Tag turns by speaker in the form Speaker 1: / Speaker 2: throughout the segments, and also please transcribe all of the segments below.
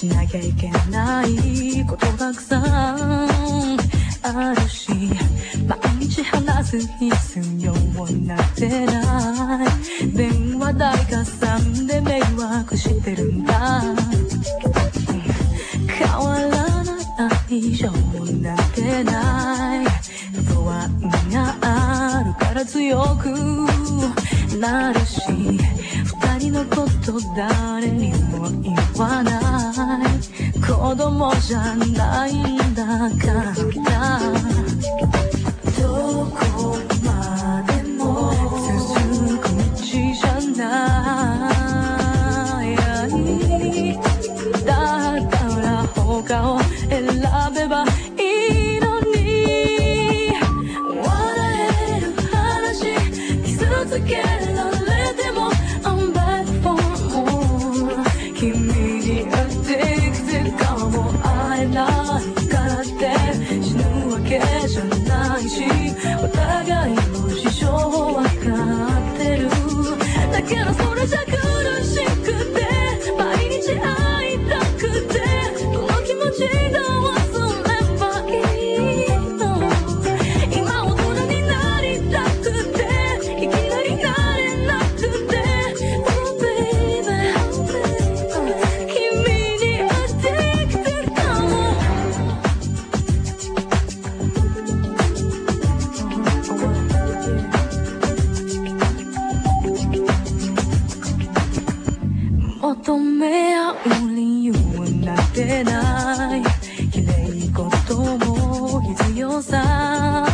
Speaker 1: しなきゃいけないことたくさんあるし、毎日話す必要なってない。電話代加算で迷惑してるんだ。変わらない愛情なんてない。不安があるから強くなるし、二人のこと誰にも言わない。子供じゃないんだからどこまでも続く道じゃない。だから他を選べばいいのに。笑える話傷つけられても I'm back for more。 君にaddictedかも。会えないからって死ぬわけじゃないし、お互いの事情わかってる。だけどそれじゃ苦しくて毎日会いたくて、この気持ちが忘ればいいの。今大人になりたくていきなりなれなくて Oh baby 君に addicted かも。求め合う理由なんてない。綺麗事も必要さ。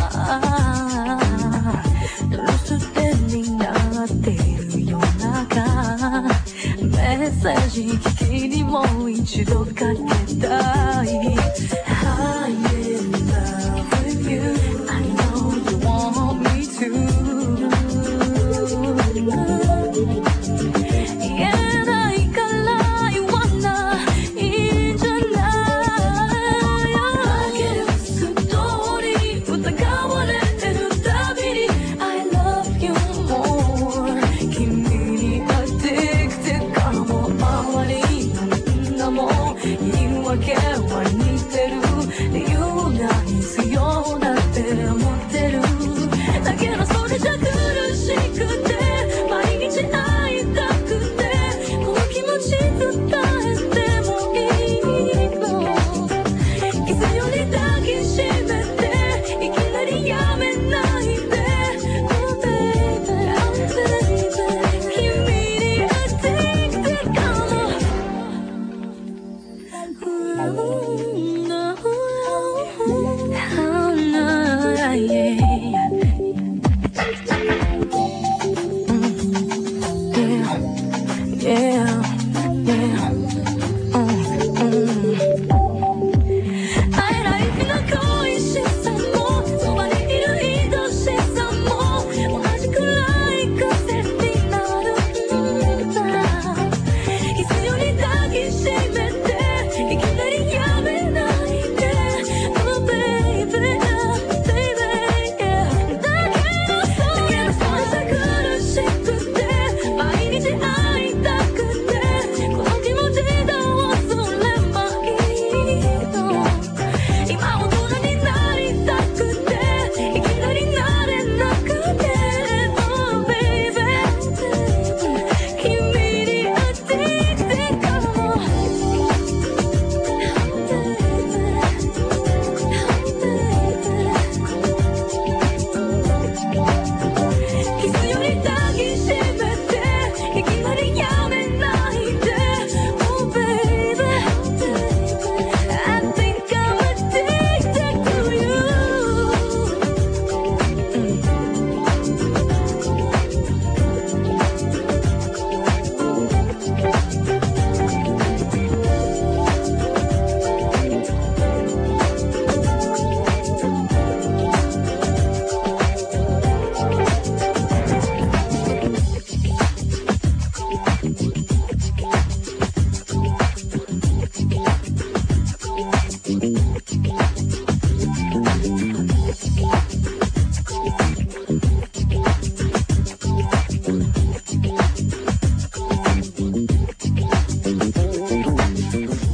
Speaker 1: 留守電になっている夜中、メッセージ聞きにもう一度かけたい。I'm in love with you. I know you want me to。言えないから言わないんじゃない。だけどストーリー疑われてるたびに I love you more。 君に addicted かも。周りのみんなも言い訳は似てる。理由ない必要だって思ってる。だけどそれじゃ苦しくて毎日会いたくて、この気持ち伝えてもいいの。いつより抱きしめていきなりやめないで Oh baby Oh baby 君に addicted かも。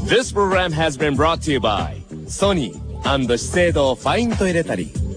Speaker 2: This program has been brought to you by ソニー&資生堂ファイントイレタリー